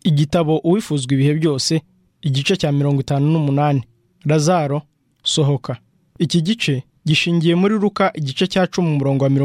Igitabo uwifuzwa ibihe byose, igice cya 58. Lazaro sohoka. Iki gice gishingiye muri Luka igice cya 10 umurongo wa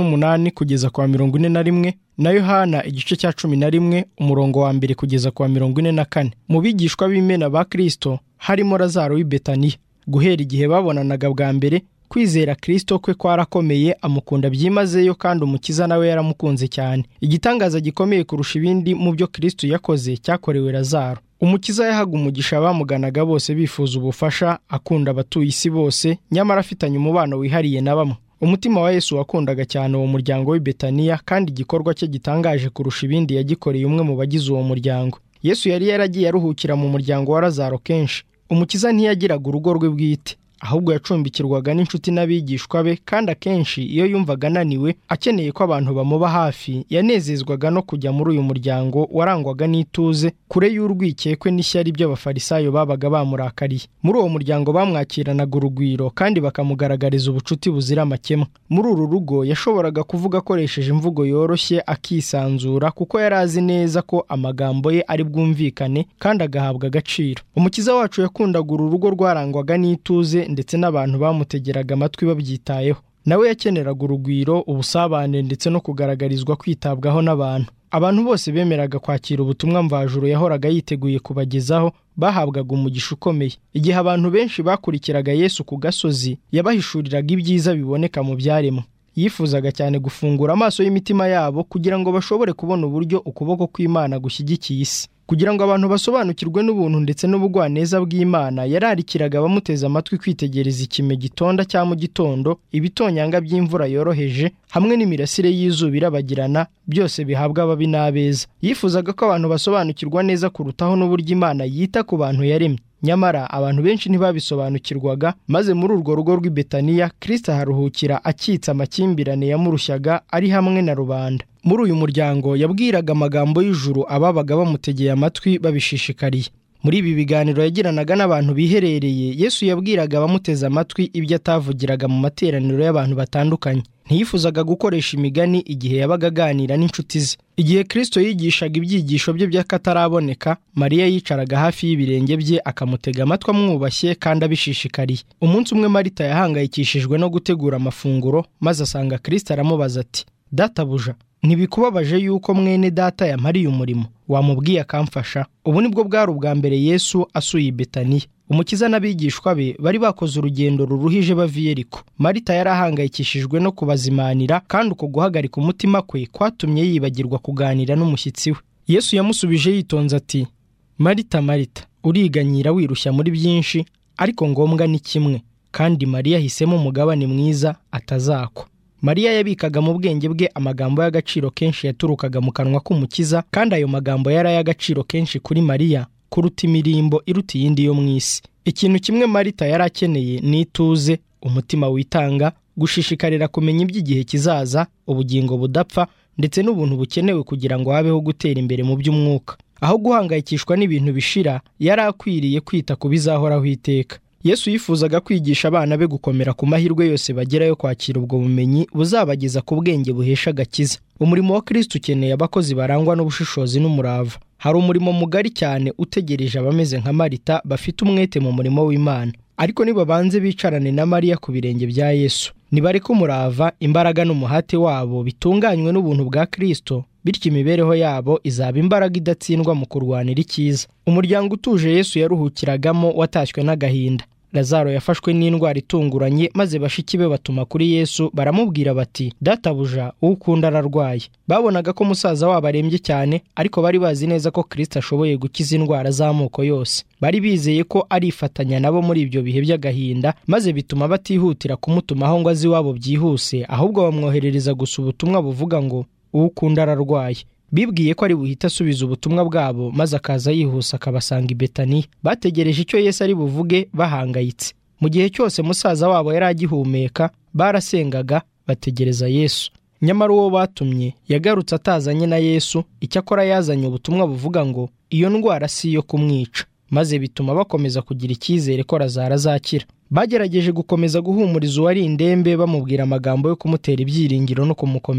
38 kugeza kwa 41, na Yohana igice cya 11 umurongo wa 1 kugeza kwa 44. Mu bigishwa b'imena ba Kristo harimo Lazaro w'i Betaniya. Guhera igihe babonanaga bwa mbere, kwizera Kristo kwe kwarakomeye, amukunda byimazeyo kandi Umukiza nawe yaramukunze cyane. Igitangaza gikomeye kurusha ibindi mu byo Kristo yakoze cyakorewe Lazaro. Umukiza yahaga umugisha abamuganaga bose bifuza ubufasha, akunda abatuye isi bose, nyamara afitanye umubano wihariye na bamwe. Umutima wa Yesu wakundaga cyane uwo muryango w'i Betaniya, kandi igikorwa cye gitangaje kurusha ibindi yagikoreye umwe mu bagize uwo muryango. Yesu yari yaragiye aruhukira mu muryango wa Lazaro kenshi. Umukiza ntiyagiraga urugo rwe bwite, ahubwo yacumbikirwaga n'inshuti n'abigishwa be, kandi akenshi iyo yumvaga ananiwe akeneye ko abantu bamuba hafi, yanezezwaga no kujya muri uyu muryango warangwaga n'ituze, kure y'urwikekwe n'ishyari by'abafarisayo babaga bamurakariye. Muri uwo muryango bamwakiranaga urugwiro kandi bakamugaragariza ubucuti buzira amakemwa. Muri uru rugo yashoboraga kuvuga akoresheje imvugo yoroshye akisanzura, kuko yari azi neza ko amagambo ye ari bwumvikane kandi agahabwa agaciro. Umukiza wacu yakundaga uru rugo rwarangwaga n'ituze, ndetse n'abantu bamutegeraga amatwi babyitayeho. Nawe yakeneraga urugwiro, ubusabane ndetse no kugaragarizwa kwitabwaho n'abantu. Abantu bose bemeraga kwakira ubutumwa mvajuru yahoraga yiteguye kubagezaho bahabwaga umugisha ukomeye. Igihe abantu benshi bakurikiraga Yesu ku gasozi, yabahishuriraga ibyiza biboneka mu byaremwe. Yifuzaga cyane gufungura amaso y'imitima yabo kugira ngo bashobore kubona uburyo ukuboko kw'Imana gushyigikiye isi. Kugira ngo abantu basobanukirwe n'ubuntu ndetse n'ubugwaneza bw'Imana, yararikiraga abamuteze amatwi kwitegereza ikime gitonda cya mu gitondo, ibitonyanga by'imvura yoroheje, hamwe n'imirasire y'izuba irabagirana, byose bihabwa ababi n'abeza. Yifuzaga ko abantu basobanukirwa neza kurutaho n'uburyo Imana yita ku bantu yaremye. Nyamara abantu benshi ntibabisobanukirwaga, maze muri urwo rugo rw'i Betaniya Kristo aharuhukira akitse amakimbirane yamurushyaga ari hamwe na rubanda. Muri uyu muryango yabwiraga amagambo y'ijuru ababaga bamutegeye amatwi babishishikariye. Muri ibi biganiro yagiranaga n'abantu biherereye, Yesu yabwiraga abamuteze amatwi ibyo atavugiraga mu materaniro y'abantu batandukanye. Ntiyifuzaga gukoresha imigani igihe yabaga aganira n'inshuti ze. Igihe Kristo yigishaga ibyigisho bye by'akataraboneka, Mariya yicaraga hafi y'ibirenge bye akamutega amatwi amwubashye kandi abishishikariye. Umunsi umwe Marita yahangayikishijwe no gutegura amafunguro, maze asanga Kristo aramubaza ati, "Databuja, ntibikubabaje yuko mwene data yamariye umurimo? Wamubwiye akamfasha?" Ubu nibwo bwari ubwa mbere Yesu asuye i Betaniya. Umukiza n'abigishwa be bari bakoze urugendo ruruhije bava i Yeriko. Marita yari ahangayikishijwe no kubazimanira, kandi uko guhagarika umutima kwe kwatumye yibagirwa kuganira n'umushyitsi we. Yesu yamusubije yitonze ati, "Marita, Marita, uriganyira wirushya muri byinshi, ariko ngombwa ni kimwe, kandi Mariya ahisemo umugabane mwiza atazakwa." Mariya yabikaga mu bwenge bwe amagambo y'agaciro kenshi yaturukaga mu kanwa k'Umukiza, kandi ayo magambo yari ay'agaciro kenshi kuri Mariya kuruta imirimbo iruta iyindi yo mu isi. Ikintu kimwe Marita yari akeneye ni ituze, umutima witanga, gushishikarira kumenya iby'igihe kizaza, ubugingo budapfa, ndetse n'ubuntu bukenewe kugira ngo habeho gutera imbere mu by'umwuka. Aho guhangayikishwa n'ibintu bishira, yari akwiriye kwita ku bizahoraho iteka. Yesu yifuzaga kwigisha abana be gukomera ku mahirwe yose bagerayo kwakira ubwo bumenyi buzabageza ku bwenge buhesha agakiza. Umurimo wa Kristo ukeneye abakozi barangwa n'ubushishozi n'umurava. Hari umurimo mugari cyane utegereje abameze nka Marita bafite umwete mu murimo w'Imana. Ariko nibabanze bicarane na Mariya ku birenge bya Yesu, nibareke umurava, imbaraga n'umuhate wabo bitunganywe n'ubuntu bwa Kristo, bityo imibereho yabo izaba imbaraga idatsindwa mu kurwanira icyiza. Umuryango utuje Yesu yaruhukiragamo watashywe n'agahinda. Lazaro yafashwe n'indwara itunguranye, maze bashiki be batuma kuri Yesu baramubwira bati, "Databuja, uwo ukunda ararwaye." Babonaga ko musaza wabo arembye cyane, ariko bari bazi neza ko Kristo ashoboye gukiza indwara z'amoko yose. Bari bizeye ko arifatanya nabo muri ibyo bihe by'agahinda, maze bituma batihutira kumutumaho ngo aze iwabo byihuse, ahubwo bamwoherereza gusa ubutumwa buvuga ngo, "Uwo ukunda ararwaye." Bibwiye ko ari buhita asubiza ubutumwa bwabo, maze akaza yihuse akabasanga i Betaniya. Bategereje icyo Yesu ari buvuge bahangayitse. Mu gihe cyose musaza wabo yari agihumeka, barasengaga bategereza Yesu. Nyamara uwo batumye yagarutse atazanye na Yesu, icyakora yazanye ubutumwa buvuga ngo iyo ndwara si iyo kumwica, maze bituma bakomeza kugira icyizere ko Lazaro azakira. Bagerageje gukomeza guhumuriza uwari indembe, bamubwira amagambo yo kumutera ibyiringiro no kumukomeza.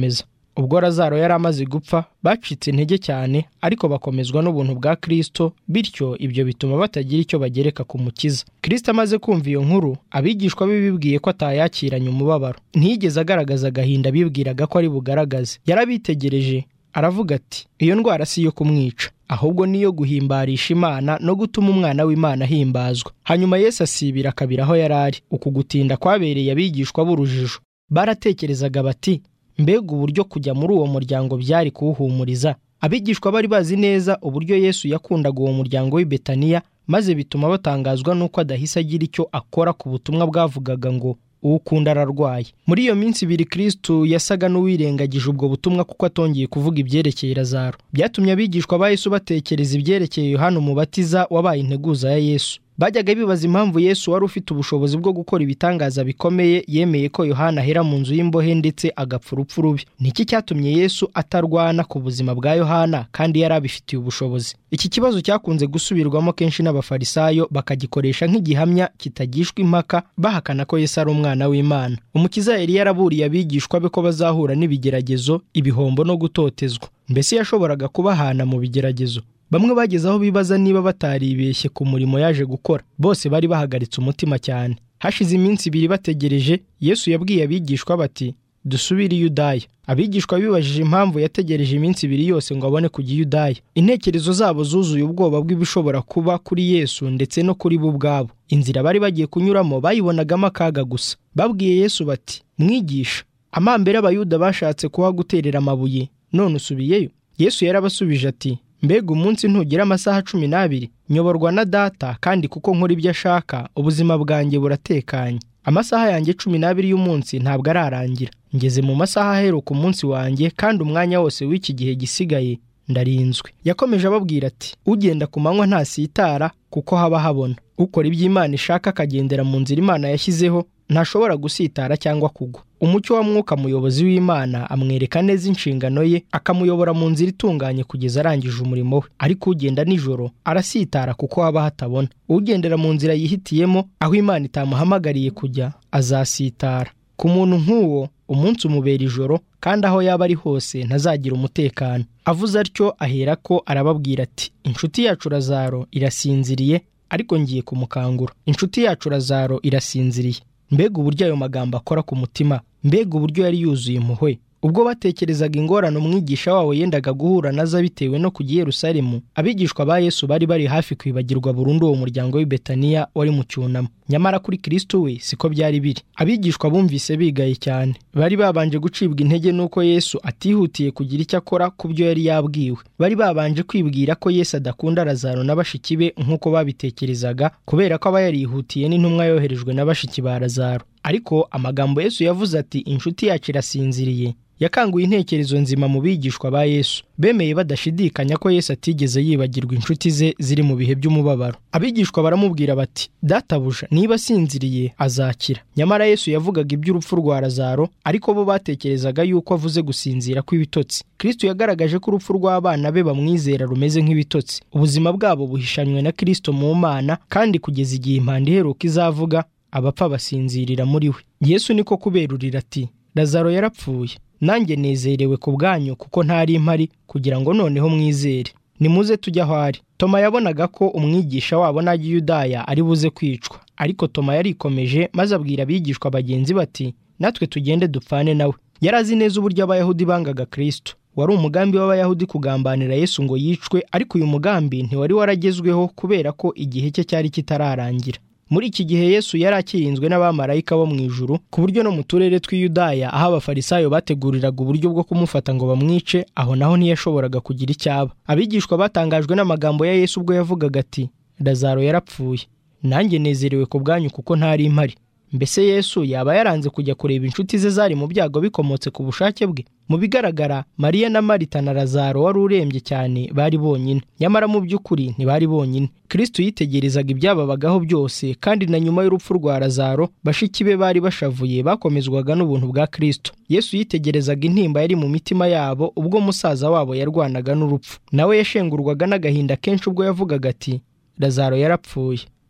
ubwo Lazaro yari amaze gupfa bacitse intege cyane, ariko bakomezwa n'ubuntu bwa Kristo, bityo ibyo bituma batagira icyo bagereka ku Mukiza. Kristo amaze kumva iyo nkuru, abigishwa be bibwiye ko atayakiranye umubabaro. Ntiyigeze agaragaza agahinda bibwiraga ko ari bugaragaze. Yarabitegereje aravuga ati, iyo ndwara si iyo kumwica, ahubwo niyo guhimbarisha Imana no gutuma umwana w'Imana ahimbazwa. Hanyuma Yesu asibira akabira aho yari ari. Uku gutinda kwabereye abigishwa b'urujijo. Baratekerezaga bati, mbega uburyo kujya muri uwo muryango byari kuwuhumuriza. Abigishwa bari bazi neza uburyo Yesu yakundaga uwo muryango w'i Betaniya, maze bituma batangazwa n'uko adahise agira icyo akora ku butumwa bwavugaga ngo uwukunda ararwaye. Muri iyo minsi ibiri Kristo yasaga n'uwirengagije ubwo butumwa kuko atongeye kuvuga ibyerekeye Lazaro. Byatumye abigishwa ba Yesu batekereza ibyerekeye Yohana Umubatiza wabaye integuza ya Yesu. Bajyaga bibaza impamvu Yesu wari ufite ubushobozi bwo gukora ibitangaza bikomeye yemeye ko Yohana ahera mu nzu y'imbohe ndetse agapfa urupfu rubi. Niki cyatumye Yesu atarwana ku buzima bwa Yohana kandi yari abifitiye ubushobozi? Iki kibazo cyakunze gusubirwamo kenshi n'abafarisayo, bakagikoresha nk'igihamya kitagishwa impaka, bahakana ko Yesu ari umwana w'Imana. Umukiza yari yaraburiye abigishwa be ko bazahura n'ibigeragezo, ibihombo no gutotezwa. Mbese yashoboraga kubahana mu bigeragezo? Bamwe bageze aho bibaza niba bataribeshye ku murimo yaje gukora. Bose bari bahagaritse umutima cyane. Hashize iminsi ibiri bategereje, Yesu yabwiye abigishwa bati, dusubire i Yudaya. Abigishwa bibajije impamvu yategereje iminsi ibiri yose ngo abone kujya i Yudaya. Intekerezo zabo zuzuye ubwoba bw'ibishobora kuba kuri Yesu ndetse no kuri bo ubwabo. Inzira bari bagiye kunyuramo bayibonagamo akaga gusa. Babwiye Yesu bati, mwigisha, amambere abayuda bashatse kuhaguterera amabuye, none usubiyeyo? Yesu yarabasubije ati, mbega umunsi ntugira amasaha 12? Nyoborwa na Data, kandi kuko nkora ibyo ashaka, ubuzima bwanjye buratekanye. Amasaha yanjye 12 y'umunsi ntabwo ararangira. Ngeze mu masaha aheruka umunsi wanjye, kandi umwanya wose w'iki gihe gisigaye ndarinzwe. Yakomeje ababwira ati, ugenda ku manywa ntasitara kuko haba habona. Ukora ibyo Imana ishaka akagendera mu nzira Imana yashyizeho, ntashobora gusitara cyangwa kugwa. Umucyo wa Mwuka Muyobozi w'Imana amwereka neza inshingano ye, akamuyobora mu nzira itunganye kugeza arangije umurimo we. Ariko ugenda nijoro arasitara kuko haba hatabona. Ugendera mu nzira yihitiyemo, aho Imana itamuhamagariye kujya, azasitara. Ku muntu nk'uwo, umunsi umubera ijoro, kandi aho yaba ari hose ntazagira umutekano. Avuze atyo aherako arababwira ati, inshuti yacu Lazaro irasinziriye, ariko ngiye kumukangura. Inshuti yacu Lazaro irasinziriye. Mbega uburyo ayo magambo akora ku mutima! Mbega uburyo yari yuzuye impuhwe! Ubwo batekerezaga ingorane umwigisha wabo yendaga guhura nazo bitewe no kujya i Yerusalemu, abigishwa ba Yesu bari hafi kwibagirwa burundu uwo muryango w'i Betaniya wari mu cyunamo. Nyamara kuri Kristo we siko byari biri. Abigishwa bumvise bigaye cyane. Bari babanje gucibwa intege nuko Yesu atihutiye kugira icyo akora ku byo yari yabwiwe. Bari babanje kwibwira ko Yesu adakunda Lazaro na bashiki be nk'uko babitekerezaga, kubera ko aba yarihutiye n'intumwa yoherejwe na bashiki ba Lazaro. Ariko amagambo Yesu yavuze ati, inshuti yacu irasinziriye, yakanguye intekerezo nzima mu bigishwa ba Yesu. Bemeye badashidikanya ko Yesu atigeze yibagirwa inshuti ze ziri mu bihe by'umubabaro. Abigishwa baramubwira bati, databuja, niba asinziriye azakira. Nyamara Yesu yavugaga iby'urupfu rwa Lazaro, ariko bo batekerezaga yuko avuze gusinzira kw'ibitotsi. Kristo yagaragaje ko urupfu rw'abana be bamwizera rumeze nk'ibitotsi. Ubuzima bwabo buhishanywe na Kristo mu Mana, kandi kugeza igihe impanda iheruka izavuga, abapfa basinzirira muri we. Yesu niko kuberurira ati, Lazaro yarapfuye, nanjye nezerewe ku bwanyu kuko ntari impari, kugira ngo noneho mwizere. Nimuze tujya aho ari. Toma yabonaga ko umwigisha wabo najya i Yudaya ari buze kwicwa, ariko Toma yarikomeje maze abwira abigishwa bagenzi bati, natwe tugende dupfane nawe. Yari azi neza uburyo abayahudi bangaga Kristo. Wari umugambi w'abayahudi kugambanira Yesu ngo yicwe, ariko uyu mugambi ntiwari waragezweho kubera ko igihe cye cyari kitararangira. Muri iki gihe Yesu yari akirinzwe n'abamarayika bo mu ijuru, ku buryo no mu turere tw'i Yudaya aho abafarisayo bateguriraga uburyo bwo kumufata ngo bamwice, aho naho ntiyashoboraga kugira icyaba. Abigishwa batangajwe n'amagambo ya Yesu ubwo yavugaga ati, Lazaro yarapfuye, nanjye nezerewe ku bwanyu kuko ntari impari. Mbese Yesu yaba yaranze kujya kureba inshuti ze zari mu byago bikomotse ku bushake bwe? Mu bigaragara, Mariya na Marita na Lazaro wari urembye cyane bari bonyine. Nyamara mu by'ukuri ntibari bonyine. Kristo yitegerezaga ibyababagaho byose, kandi na nyuma y'urupfu rwa Lazaro, bashiki be bari bashavuye bakomezwaga n'ubuntu bwa Kristo. Yesu yitegerezaga intimba yari mu mitima yabo ubwo musaza wabo yarwanaga n'urupfu. Nawe yashengurwaga n'agahinda kenshi ubwo yavugaga ati, Lazaro yarapfuye.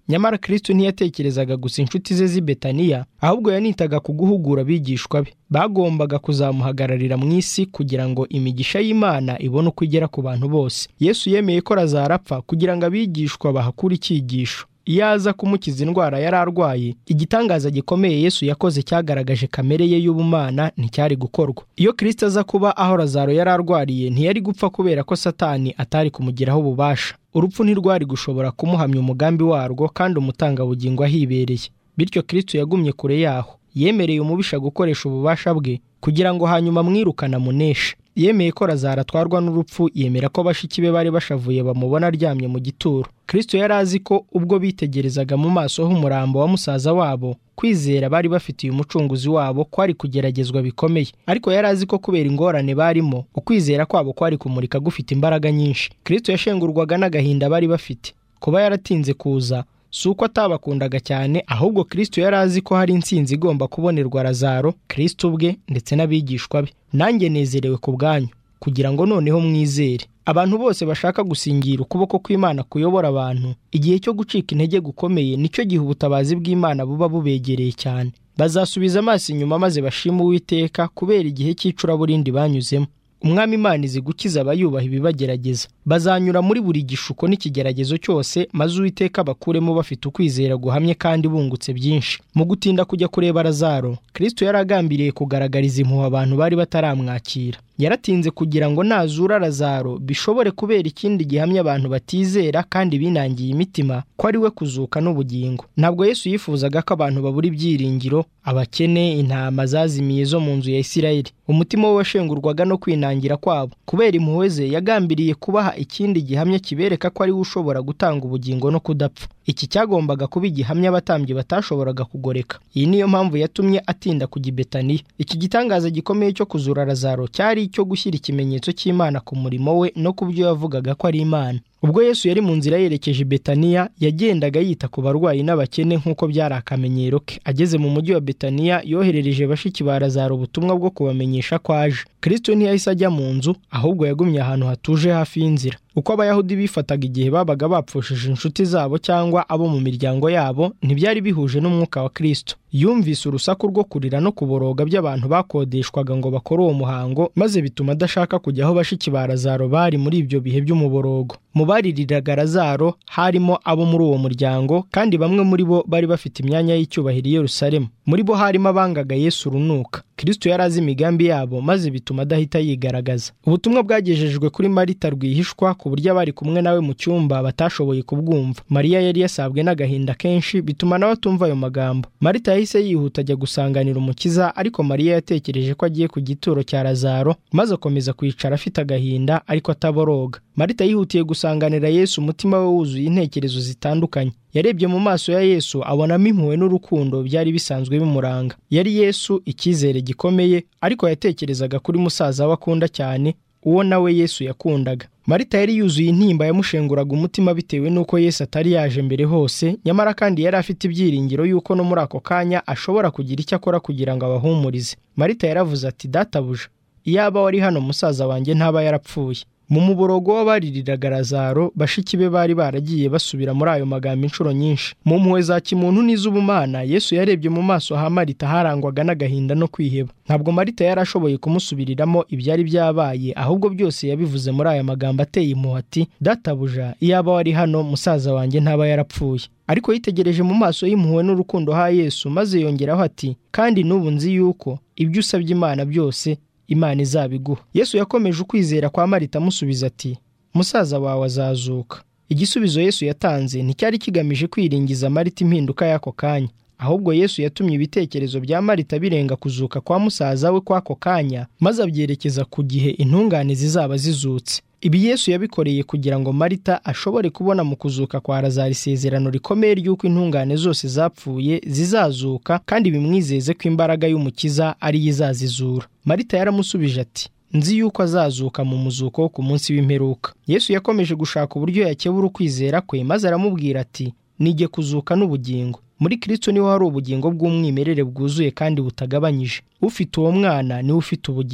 Nyamara Kristo ntiyatekerezaga gusa inshuti ze z'i Betaniya, ahubwo yanitaga ku guhugura abigishwa be. Bagombaga kuzamuhagararira mu isi kugira ngo imigisha y'Imana ibone uko igera ku bantu bose. Yesu yemeye ko Lazaro apfa kugira ngo abigishwa bahakure icyigisho. Iyo aza kumukiza indwara yari arwaye, igitangaza gikomeye Yesu yakoze cyagaragaje kamere ye y'ubumana nticyari gukorwa. Iyo Kristo aza kuba aho Lazaro yari arwariye, ntiyari gupfa kubera ko Satani atari kumugiraho ububasha. Urupfu ntirwari gushobora kumuhamya umugambi warwo, kandi umutangabugingo ahibereye. Bityo Kristo yagumye kure yaho. Yemereye umubisha gukoresha ububasha bwe kugira ngo hanyuma mwirukana muneshe. Yemeye ko Lazaro atwarwa n'urupfu, yemera ko bashiki be bari bashavuye bamubona aryamye mu gituro. Kristo yari azi ko ubwo bitegerezaga mu maso h'umurambo wa musaza wabo, kwizera bari bafitiye umucunguzi wabo kwari kugeragezwa bikomeye. Ariko yari azi ko kubera ingorane barimo, ukwizera kwabo kwari kumurika gufite imbaraga nyinshi. Kristo yashengurwaga n'agahinda bari bafite. Kuba yaratinze kuza si uko atabakundaga cyane, ahubwo Kristo yari azi ko hari intsinzi igomba kubonerwa Lazaro, Kristo ubwe ndetse n'abigishwa be. Nanjye nezerewe ku bwanyu, kugira ngo noneho mwizere. Abantu bose bashaka gusingira ukuboko kw'Imana kuyobora abantu, igihe cyo gucika intege gukomeye nicyo gihe ubutabazi bw'Imana buba bubegereye cyane. Bazasubiza amaso inyuma maze bashima Uwiteka kubera igihe cy'icuraburindi banyuzemo. Umwami Imana izi gukiza abayubaha ibibagerageza. Bazanyura muri buri gishuko n'ikigeragezo cyose, maze Uwiteka bakuremo bafite ukwizera guhamye kandi bungutse byinshi. Mu gutinda kujya kureba Lazaro, Kristo yaragambiriye kugaragariza impuhwe abantu bari bataramwakira. Yaratinze kugira ngo nazura Lazaro bishobore kubera ikindi gihamya abantu batizera kandi binangiye imitima ko ari we kuzuka n'ubugingo. Ntabwo Yesu yifuzaga ko abantu babura ibyiringiro, abakene, intama zazimiye zo mu nzu ya Isirayeli. Umutima we washengurwaga no kwinangira kwabo. Kubera impuhwe ze yagambiriye kubaha ikindi gihamya kibereka ko ari we ushobora gutanga ubugingo no kudapfa. Iki cyagombaga kuba igihamya abatambyi batashoboraga kugoreka. Iyi niyo mpamvu yatumye atinda kujya i Betaniya. Iki gitangaza gikomeye cyo kuzura Lazaro cyari icyo gushyira ikimenyetso cy'Imana ku murimo we no ku byo yavugaga ko ari Imana. Ubwo Yesu yari mu nzira yerekeje i Betaniya, yagendaga yita ku barwayi n'abakene nk'uko byari akamenyero ke. Ageze mu mujyi wa Betaniya, yoherereje bashiki ba Lazaro ubutumwa bwo kubamenyesha ko aje. Kristo ntiyahise ajya mu nzu, ahubwo yagumye ahantu hatuje hafi y'inzira. Uko Abayahudi bifataga igihe babaga bapfushije inshuti zabo cyangwa abo mu miryango yabo, ntibyari bihuje n'umwuka wa Kristo. Yumvise urusaku rwo kurira no kuboroga by'abantu bakodeshwaga ngo bakore uwo muhango, maze bituma adashaka kujya aho bashiki ba Lazaro bari muri ibyo bihe by'umuborogo. Mu baririraga Lazaro harimo abo muri uwo muryango, kandi bamwe muri bo bari bafite imyanya y'icyubahiro i Yerusalemu. Muri bo harimo abangaga Yesu urunuka. Kristo yari azi imigambi yabo, maze bituma adahita yigaragaza. Ubutumwa bwagejejwe kuri Marita rwihishwa, ku buryo abari kumwe nawe mu cyumba batashoboye kubwumva. Mariya yari yasabwe n'agahinda kenshi, bituma nawe atumva ayo magambo. Marita yahise yihuta ajya gusanganira Umukiza, ariko Mariya yatekereje ko agiye ku gituro cya Lazaro, maze akomeza kwicara afite agahinda ariko ataboroga. Marita yihutiye gusanganira Yesu, umutima we wuzuye intekerezo zitandukanye. Yarebye mu maso ya Yesu, abonamo impuhwe n'urukundo byari bisanzwe bimuranga. Yari Yesu icyizere gikomeye, ariko yatekerezaga kuri musaza we akunda cyane, uwo nawe Yesu yakundaga. Marita yari yuzuye intimba yamushenguraga umutima bitewe n'uko Yesu atari yaje mbere hose, nyamara kandi yari afite ibyiringiro y'uko no muri ako kanya ashobora kugira icyo akora kugira ngo abahumurize. Marita yaravuze ati, databuja, iyaba wari hano musaza wanjye ntaba yarapfuye. Mu muborogo w'abaririraga Lazaro, bashiki be bari baragiye basubira muri ayo magambo inshuro nyinshi. Mu mpuhwe za kimuntu n'iz'ubumana, Yesu yarebye mu maso ha Marita harangwaga n'agahinda no kwiheba. Ntabwo Marita yari ashoboye kumusubiriramo ibyari byabaye, ahubwo byose yabivuze muri aya magambo ateye impuhwe ati, databuja, iyaba wari hano musaza wanjye ntaba yarapfuye. Ariko yitegereje mu maso y'impuhwe n'urukundo ha Yesu, maze yongeraho ati, kandi n'ubu nzi yuko ibyo usabye Imana byose Imana izabiguha. Yesu yakomeje ukwizera kwa Marita amusubiza ati, musaza wawe azazuka. Igisubizo Yesu yatanze nticyari kigamije kwiringiza Marita impinduka y'ako kanya, ahubwo Yesu yatumye ibitekerezo bya Marita birenga kuzuka kwa musaza we kw'ako kanya, maze abyerekeza ku gihe intungane zizaba zizutse. Ibi Yesu yabikoreye kugira ngo Marita ashobore kubona mu kuzuka kwa Lazaro isezerano rikomeye ry'uko intungane zose zapfuye zizazuka, kandi bimwizeze ko imbaraga y'Umukiza ari izazizura. Marita yaramusubije ati, nzi yuko azazuka mu muzuko wo ku munsi w'imperuka. Yesu yakomeje gushaka uburyo yakebura ukwizera kwe, maze aramubwira ati, nige kuzuka n'ubugingo. Muri Kristo niho hari ubugingo bw'umwimerere bwuzuye kandi butagabanyije. Ufite uwo mwana niwe ufite ubugingo.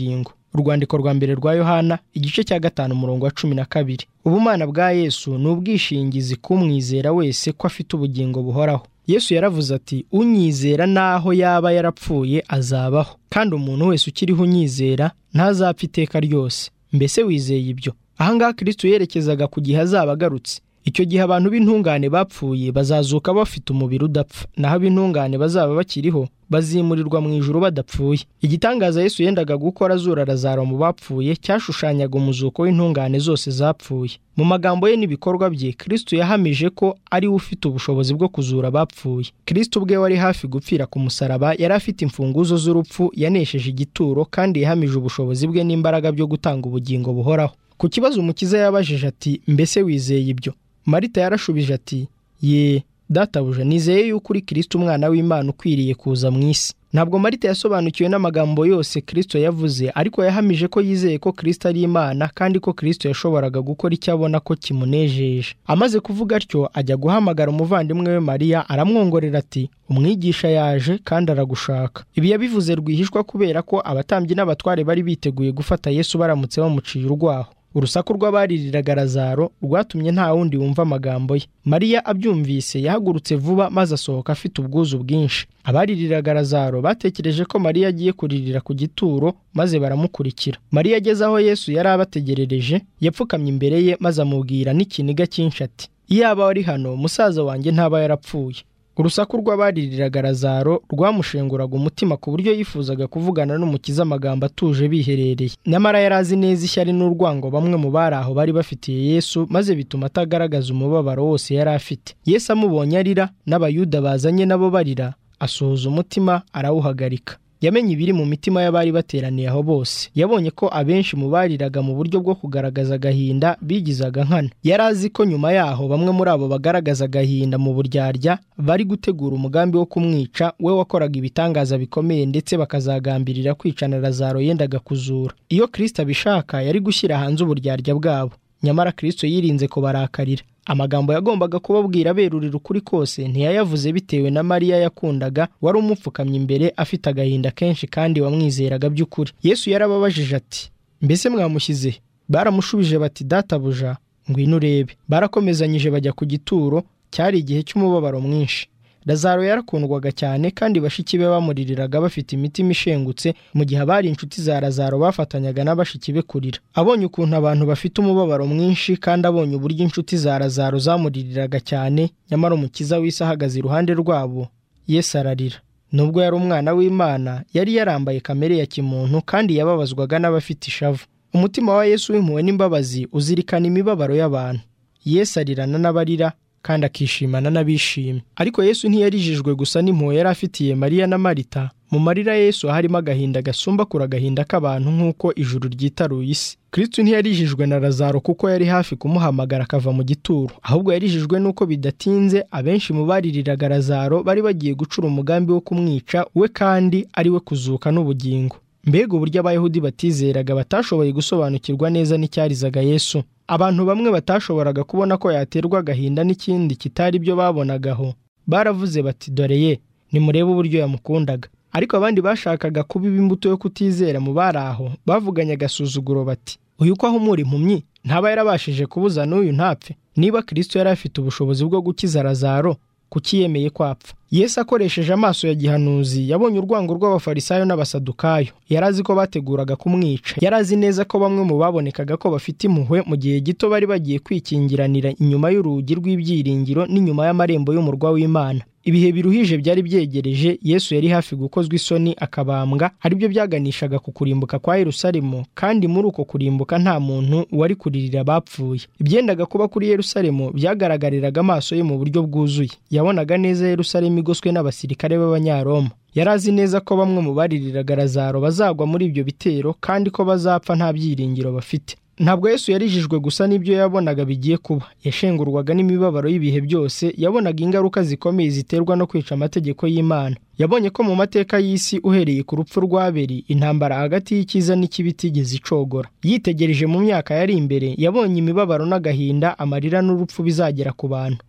Urwandiko rwa mbere rwa Yohana igice cya 5 umurongo wa 12. Ubumana bwa Yesu ni ubwishingizi kumwizera wese ko afite ubugingo buhoraho. Yesu yaravuze ati, unyizera naho yaba yarapfuye azabaho, kandi umuntu wese ukiriho unyizera ntazapfa iteka ryose. Mbese wizeye ibyo? Ahangaha Kristo yerekezaga ku gihe azaba agarutse. Icyo gihe abantu b'intungane bapfuye bazazuka bafite umubiri udapfa, naho ab'intungane bazaba bakiriho bazimurirwa mu ijuru badapfuye. Igitangaza Yesu yendaga gukora azura Lazaro mu bapfuye cyashushanyaga umuzuko w'intungane zose zapfuye. Mu magambo ye n'ibikorwa bye, Kristo yahamije ko ari we ufite ubushobozi bwo kuzura abapfuye. Kristo ubwe wari hafi gupfira ku musaraba yari afite imfunguzo z'urupfu, yanesheje igituro kandi yahamije ubushobozi bwe n'imbaraga byo gutanga ubugingo buhoraho. Ku kibazo Umukiza yabajije ati, mbese wizeye ibyo? Marita yarashubije ati, ye databuja, nizeye yuko uri Kristo umwana w'Imana ukwiriye kuza mu isi. Ntabwo Marita yasobanukiwe n'amagambo yose Kristo yavuze, ariko yahamije ko yizeye ko Kristo ari Imana kandi ko Kristo yashoboraga gukora icyo abona ko kimunejeje. Amaze kuvuga atyo, ajya guhamagara umuvandimwe we Mariya, aramwongorera ati, umwigisha yaje kandi aragushaka. Ibi yabivuze rwihishwa kubera ko abatambyi n'abatware bari biteguye gufata Yesu baramutse bamuciye urwaho. Urusaku rw'abaririraga Lazaro rwatumye nta wundi wumva amagambo ye. Mariya abyumvise yahagurutse vuba maze asohoka afite ubwuzu bwinshi. Abaririraga Lazaro batekereje ko Mariya agiye kuririra ku gituro maze baramukurikira. Mariya ageze aho Yesu yari abategerereje, yapfukamye imbere ye maze amubwira n'ikiniga cyinshi ati, iyaba wari hano musaza wanjye ntaba yarapfuye. Urusaku rw'abaririraga Lazaro rwamushenguraga umutima ku buryo yifuzaga kuvugana n'Umukiza amagambo atuje biherereye. Nyamara yari azi neza ishyari n'urwango bamwe mu bari aho bari bafitiye Yesu, maze bituma atagaragaza umubabaro wose yari afite. Yesu amubonye arira n'Abayuda bazanye nabo barira, asuhuza umutima arawuhagarika. Yamenye ibiri mu mitima y'abari bateraniye aho bose. Yabonye ko abenshi mu bariraga mu buryo bwo kugaragaza agahinda bigizaga nkana. Yari azi ko nyuma yaho bamwe muri abo bagaragaza agahinda mu buryarya bari gutegura umugambi wo kumwica, we wakoraga ibitangaza bikomeye ndetse bakazagambirira kwicana Lazaro yendaga kuzura. Iyo Kristo abishaka yari gushyira hanze uburyarya bwabo. Nyamara Kristo yirinze kubarakarira. Amagambo yagombaga kubabwira berurira ukuri kose ntiyayavuze bitewe na Mariya yakundaga, wari umupfukamye imbere afite agahinda kenshi kandi wamwizeraga by'ukuri. Yesu yarababajije ati, mbese mwamushyize? Baramushubije bati, databuja, ngwino urebe. Barakomezanyije bajya ku gituro. Cyari igihe cy'umubabaro mwinshi. Lazaro yarakundwaga cyane kandi bashiki be bamuririraga bafite imitima ishengutse, mu gihe abari inshuti za Lazaro bafatanyaga n'abashiki be kurira. Abonye ukuntu abantu bafite umubabaro mwinshi kandi abonye uburyo inshuti za Lazaro zamuririraga cyane, nyamara Umukiza w'isi ahagaze iruhande rwabo, Yesu ararira. Nubwo yari umwana w'Imana, yari yarambaye kamere ya kimuntu kandi yababazwaga n'abafite ishavu. Umutima wa Yesu w'impuhwe n'imbabazi uzirikana imibabaro y'abantu. Yesu arirana n'abarira kandi akishimana n'abishimye. Ariko Yesu ntiyarijijwe gusa n'impuhwe yari afitiye Mariya na Marita. Mu marira Yesu harimo agahinda gasumba kure agahinda k'abantu nk'uko ijuru ryitaruye isi. Kristo ntiyarijijwe na Lazaro kuko yari hafi kumuhamagara akava mu gituro, ahubwo yarijijwe n'uko bidatinze abenshi mu baririraga Lazaro bari bagiye gucura umugambi wo kumwica, we kandi ari we kuzuka n'ubugingo. Mbega uburyo Abayahudi batizeraga batashoboye gusobanukirwa neza n'icyarizaga Yesu. Abantu bamwe batashoboraga kubona ko yaterwa agahinda n'ikindi kitari byo babonagaho. Baravuze bati, dore ye, nimurebe uburyo yamukundaga. Ariko abandi bashakaga kubiba imbuto yo kutizera mu bari aho, bavuganye agasuzuguro bati, uyu ko ahumura impumyi ntaba yarabashije kubuza n'uyu ntapfe. Niba Kristo yari afite ubushobozi bwo gukiza Lazaro, kuki yemeye kwapfa? Yesu akoresheje amaso ya gihanuzi yabonye urwango rw'Abafarisayo n'Abasadukayo. Yarazi ko bateguraga kumwica. Yarazi neza ko bamwe mu babonekaga ko bafite impuhwe mu gihe gito bari bagiye kwikingiranira inyuma y'urugi rw'ibyiringiro n'inyuma y'amarembo y'umurwa w'Imana. Ibihe biruhije byari byegereje. Yesu yari hafi gukozwa isoni akabambwa, aribyo byaganishaga ku kurimbuka kwa Yerusalemu, kandi muri uko kurimbuka nta muntu wari kuririra abapfuye. Ibyendaga kuba kuri Yerusalemu byagaragariraga amaso ye mu buryo bwuzuye. Yabonaga neza Yerusalemu igoswe n'abasirikare b'Abanyaroma. Yari azi neza ko bamwe mu baririraga Lazaro bazagwa muri ibyo bitero kandi ko bazapfa nta byiringiro bafite. Ntabwo Yesu yarijijwe gusa n'ibyo yabonaga bigiye kuba. Yashengurwaga n'imibabaro y'ibihe byose. Yabonaga ingaruka zikomeye ziterwa no kwica amategeko y'Imana. Yabonye ko mu mateka y'isi uhereye ku rupfu rwa Abeli, intambara hagati y'icyiza n'ikibi itigeze icogora. Yitegereje mu myaka yari imbere, yabonye imibabaro n'agahinda, amarira n'urupfu bizagera ku bantu.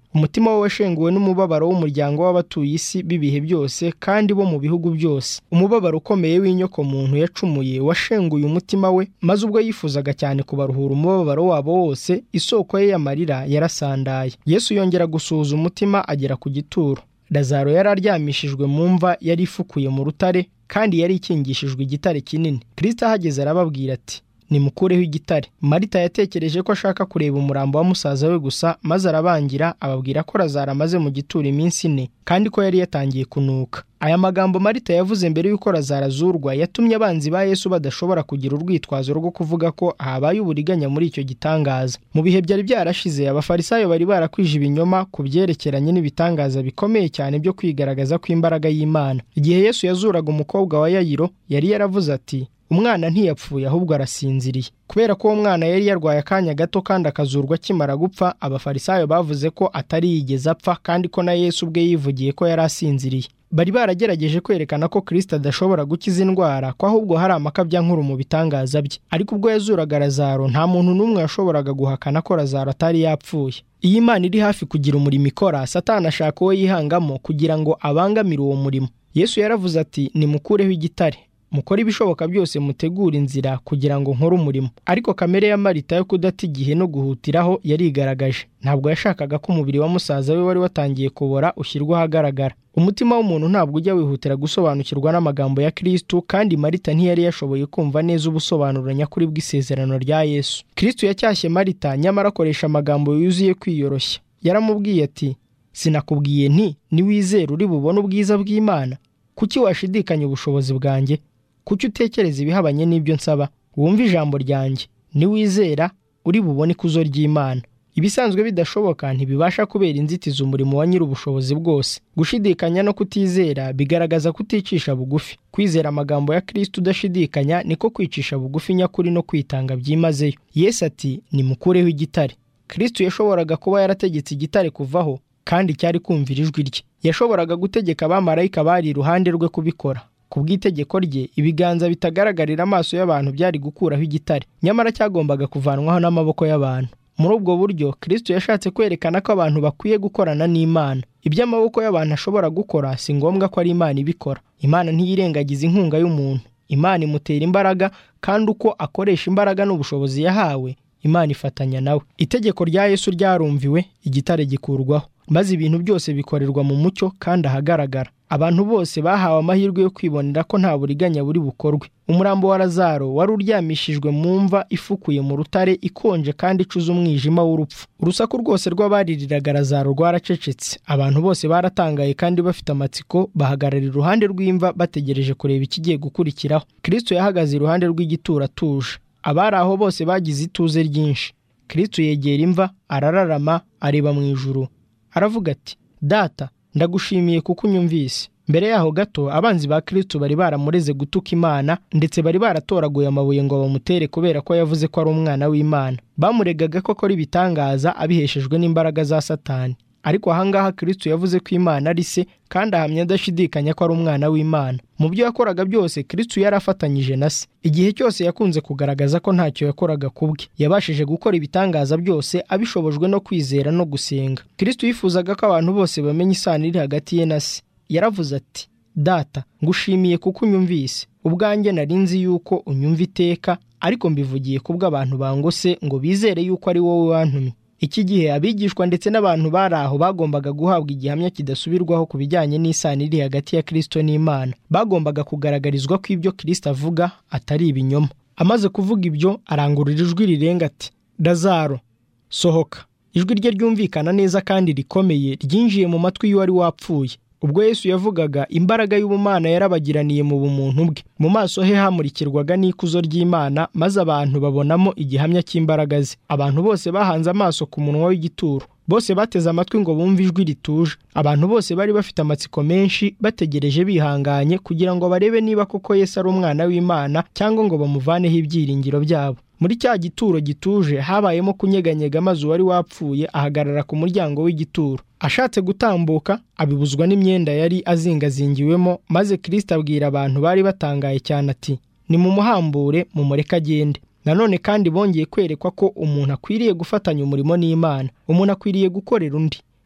umutima we washenguwe n'umubabaro w'umuryango w'abatuye isi b'ibihe byose kandi bo mu bihugu byose. Umubabaro ukomeye w'inyokomuntu yacumuye washenguye umutima we, maze ubwo yifuzaga cyane kubaruhura umubabaro wabo wose, isoko ye y'amarira yarasandaye. Yesu yongera gusuhuza umutima agera ku gituro. Lazaro yari aryamishijwe mu mva yari ifukuye mu rutare kandi yari ikingishijwe igitare kinini. Kristo ahageze arababwira ati, nimukureho igitare. Marita yatekereje ko ashaka kureba umurambo wa musaza we gusa, maze arabangira ababwira ko Lazaro amaze mu gituro iminsi 4 kandi ko yari yatangiye kunuka. Aya magambo Marita yavuze mbere y'uko Lazaro azurwa yatumye abanzi ba Yesu badashobora kugira urwitwazo rwo kuvuga ko habaye uburiganya muri icyo gitangaza. Mu bihe byari byarashize, abafarisayo bari barakwije ibinyoma ku byerekeranye n'ibitangaza bikomeye cyane byo kwigaragaza kw'imbaraga y'Imana. Igihe Yesu yazuraga umukobwa wa Yayiro, yari yaravuze ati, umwana ntiyapfuye ahubwo arasinziriye. Kubera ko uwo mwana yari yarwaye akanya gato kandi akazurwa akimara gupfa, abafarisayo bavuze ko atari yigeze apfa kandi ko na Yesu ubwe yivugiye ko yari asinziriye. Bari baragerageje kwerekana ko Kristo adashobora gukiza indwara, ko ahubwo hari amakabya nkuru mu bitangaza bye. Ariko ubwo yazuraga Lazaro, nta muntu n'umwe yashoboraga guhakana ko Lazaro atari yapfuye. Iyo Imana iri hafi kugira umurimo ikora, Satani ashaka uwo yihangamo kugira ngo abangamire uwo murimo. Yesu yaravuze ati, nimukureho igitare, mukora ibishoboka byose mutegura inzira kugira ngo nkore umurimo. Ariko kamere ya Marita yo kudata igihe no guhutiraho yarigaragaje. Ntabwo yashakaga ko umubiri wa musaza we wari watangiye kubora ushyirwa ahagaragara. Umutima w'umuntu ntabwo ujya wihutira gusobanukirwa n'amagambo ya Kristo, kandi Marita ntiyari yashoboye kumva neza ubusobanuro nyakuri bw'isezerano rya Yesu. Kristo yacyashye Marita, nyamara akoresha amagambo yuzuye kwiyoroshya. Yaramubwiye ati, sinakubwiye nti niwizera uri bubone ubwiza bw'Imana? Kuki washidikanya ubushobozi bwanjye? Kuki utekereza ibihabanye n'ibyo nsaba? Wumva ijambo ryanjye, niwizera uri bubone ikuzo ry'Imana. Ibisanzwe bidashoboka ntibibasha kubera inzitizi umurimo wa nyir'ubushobozi bwose. Gushidikanya no kutizera bigaragaza kuticisha bugufi. Kwizera amagambo ya Kristo udashidikanya niko kwicisha bugufi nyakuri no kwitanga byimazeyo. Yesu ati, nimukureho igitare. Kristo yashoboraga kuba yarategetse igitare kuvaho kandi cyari kumvira ijwi rye. Yashoboraga gutegeka abamarayika bari iruhande rwe kubikora. Ku bw'itegeko rye, ibiganza bitagaragarira amaso y'abantu byari gukuraho igitare, nyamara cyagombaga kuvanwaho n'amaboko y'abantu. Muri ubwo buryo, Kristo yashatse kwerekana ko abantu bakwiye gukorana n'Imana. Ibyo amaboko y'abantu ashobora gukora si ngombwa ko ari Imana ibikora. Imana ntiyirengagiza inkunga y'umuntu. Imana imutera imbaraga, kandi uko akoresha imbaraga n'ubushobozi yahawe, Imana ifatanya nawe. Itegeko rya Yesu ryarumviwe, igitare gikurwaho, maze ibintu byose bikorerwa mu mucyo kandi ahagaragara. Abantu bose bahawe amahirwe yo kwibonera ko nta buriganya buri bukorwe. Umurambo wa Lazaro wari uryamishijwe mu mva ifukuye mu rutare, ikonje kandi icuza umwijima w'urupfu. Urusaku rwose rw'abaririraga Lazaro rwaracecetse. Abantu bose baratangaye kandi bafite amatsiko, bahagarara iruhande rw'imva bategereje kureba ikigiye gukurikiraho. Kristo yahagaze iruhande rw'igituro atuje. Abari aho bose bagize ituze ryinshi. Kristo yegera imva, arararama, areba mu ijuru. Aravuga ati, Data, ndagushimiye kuko unyumvise. Mbere yaho gato, abanzi ba Kristo bari baramureze gutuka Imana, ndetse bari baratoraguye amabuye ngo bamutere kubera ko yavuze ko ari umwana w'Imana. Bamuregaga ko akora ibitangaza abiheshejwe n'imbaraga za Satani. Ariko ahangaha Kristo yavuze ko Imana ari se, kandi ahamya adashidikanya ko ari umwana w'Imana. Mu byo yakoraga byose, Kristo yari afatanyije na se. Igihe cyose yakunze kugaragaza ko ntacyo yakoraga kubwe. Yabashije gukora ibitangaza byose abishobojwe no kwizera no gusenga. Kristo yifuzaga ko abantu bose bamenya isano iri hagati ye na se. Yaravuze ati, Data, ngushimiye kuko unyumvise. Ubwanjye nari nzi yuko unyumva iteka, ariko mbivugiye kubw'abantu bangose ngo bizere yuko ari wowe wantumye. Iki gihe abigishwa ndetse n'abantu bari aho bagombaga guhabwa igihamya kidasubirwaho ku bijyanye n'isano iri hagati ya Kristo n'Imana. Bagombaga kugaragarizwa ko ibyo Kristo avuga atari ibinyoma. Amaze kuvuga ibyo, arangurura ijwi rirenga ati, Lazaro, sohoka. Ijwi rye ryumvikana neza kandi rikomeye, ryinjiye mu matwi y'uwari wapfuye. Ubwo Yesu yavugaga, imbaraga y'ubumana yarabagiraniye mu bumuntu bwe. Mu maso he hamurikirwaga n'ikuzo ry'Imana, maze abantu babonamo igihamya cy'imbaraga ze. Abantu bose bahanze amaso ku munwa w'igituro. Bose bateze amatwi ngo bumve ijwi rituje. Abantu bose bari bafite amatsiko menshi, bategereje bihanganye kugira ngo barebe niba koko Yesu ari umwana w'Imana, cyangwa ngo bamuvaneho ibyiringiro byabo. Muri cya gituro gituje habayemo kunyeganyega, maze uwari wapfuye ahagarara ku muryango w'igituro. Ashatse gutambuka, abibuzwa n'imyenda yari azingazingiwemo, maze Kristo abwira abantu bari batangaye cyane ati, nimumuhambure mumureke agende. Nanone kandi bongeye kwerekwa ko umuntu akwiriye gufatanya umurimo n'Imana. Umuntu akwiriye gukorera undi.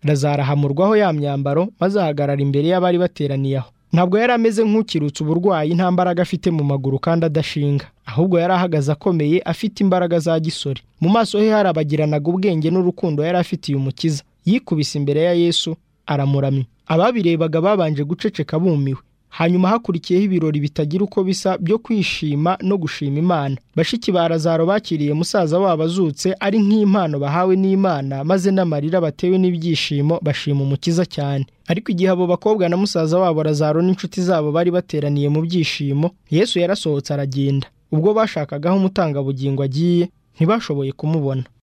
Lazaro ahamurwaho ya myambaro maze ahagarara imbere y'abari bateraniye aho. Ntabwo yari ameze nk'ukirutse uburwayi, nta mbaraga afite mu maguru kandi adashinga, ahubwo yari ahagaze akomeye, afite imbaraga za gisore. Mu maso he harabagiranaga ubwenge n'urukundo yari afitiye Umukiza. Yikubise imbere ya Yesu aramuramya. Ababirebaga babanje guceceka bumiwe. Hanyuma hakurikiyeho ibirori bitagira uko bisa byo kwishima no gushima Imana. Bashiki ba Lazaro bakiriye musaza wabo azutse ari nk'impano bahawe n'Imana, maze n'amarira batewe n'ibyishimo bashima Umukiza cyane. Ariko igihe abo bakobwa na musaza wabo Lazaro n'inshuti zabo bari bateraniye mu byishimo, Yesu yarasohotse aragenda. Ubwo bashakaga aho umutangabugingo agiye, ntibashoboye kumubona.